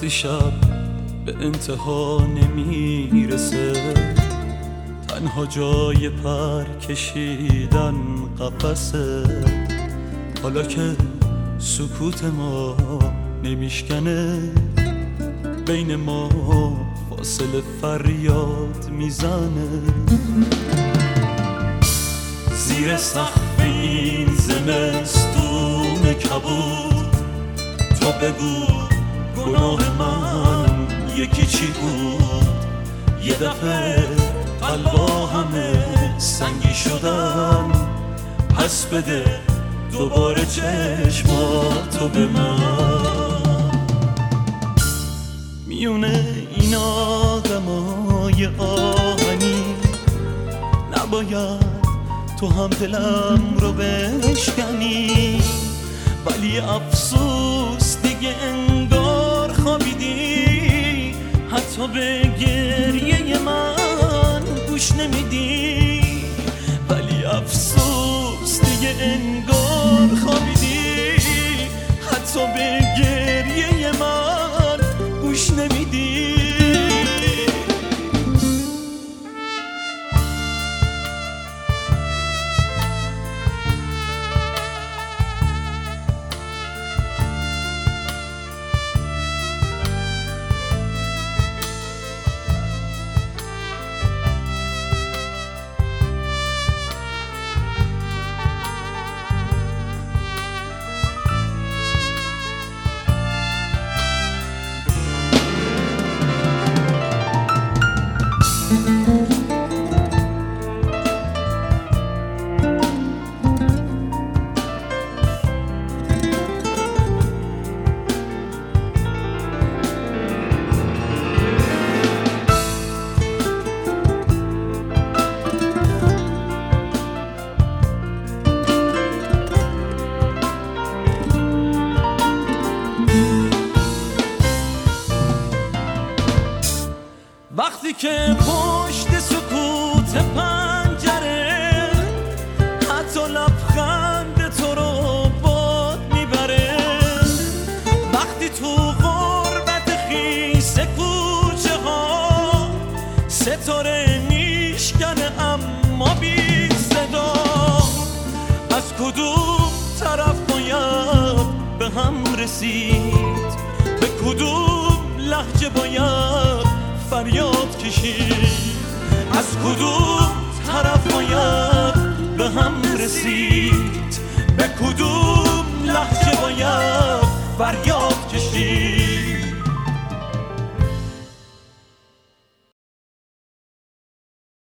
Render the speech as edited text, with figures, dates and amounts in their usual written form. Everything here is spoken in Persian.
وقتی شب به انتها نمیرسه، تنها جای پر کشیدن قفسه. حالا که سکوت ما نمیشکنه، بین ما فاصله فریاد میزنه. زیر سقف این زمستون کبود تو بگو گناه من یکی چی بود؟ یه دفعه قلبا همه سنگی شدن، پس بده دوباره چشماتو به من. میونه این آدمای آهنی نباید تو هم دلم رو بشکنی، ولی افسوس دیگه انگار خوابیدی، حتی به گریه من گوش نمیدی. ولی افسوس دیگه انگار خوابیدی، حتی به گریه من گوش نمیدی. وقتی که پشت سکوت پنجره حتی لبخند تو رو باد میبره، وقتی تو غربت خیس کوچه ها ستاره میشکنه اما بی صدا، از کدوم طرف باید به هم رسید؟ به کدوم لهجه باید فریاد کشید؟ از کدوم طرف باید به هم رسید؟ به کدوم لهجه باید فریاد